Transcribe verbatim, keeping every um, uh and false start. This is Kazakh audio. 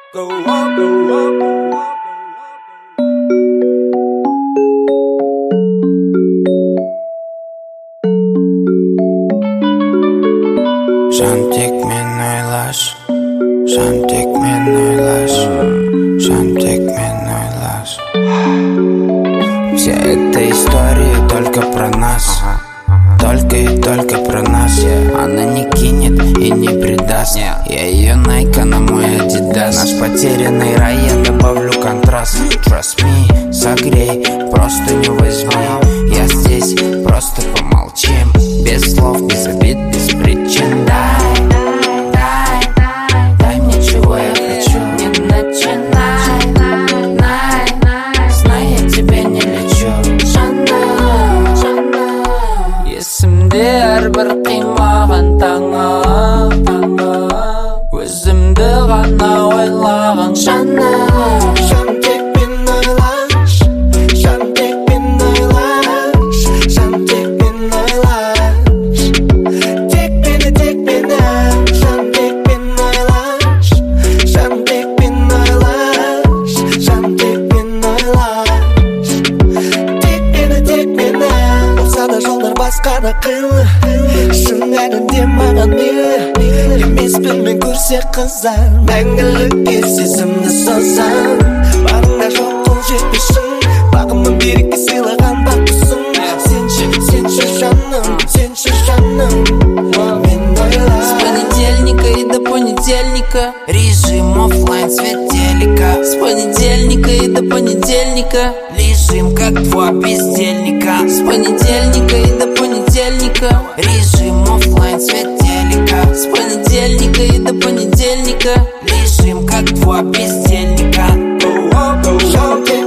Go on, go on, go on. Жан тек мен ойлаш, жан тек мен ойлаш, жан тек мен ойлаш. Вся эта история только про нас, только и только про нас. Она не кинет и не предаст. Я ее Найка на мой Адидас. Наш потерянный рай, я добавлю контраст. Trust me, согрей, просто не возьми. Я здесь, просто помолчим. Без слов, без обид, без причин. Дай, дай, дай, дай мне чего я хочу. Не начинай, най, най, знай, я тебя не лечу. Жанна, Жанна, есімде әрбір қимаған таңы, өзімді ғана ойлаған Жанна. Жан тек мен ойлаш, жан тек мен ойлаш, жан тек мен ойлаш. Тек мені, тек мені, жан тек мен ойлаш, жан тек мен ойлаш, жан тек мен ойлаш. Тек мені, тек мені, болса да жолдар басқа да қилы. Шын әлемде маған мейлі, емеспін мен көрсе қызар. Мәңгілікке сезімді созам, барыңда жоқ қол жетпесін. Бағымның береке сыйлаған бақытсың. Сенші, сенші жаным, сенші жаным, мен ойлай. С понедельника и до понедельника режим оффлайн, свет телека. С понедельника и до понедельника лежим как два бездельника. С понедельника и до понедельника режим оффлайн, свет телека. С понедельника и до понедельника лежим как два бездельника. Жан тек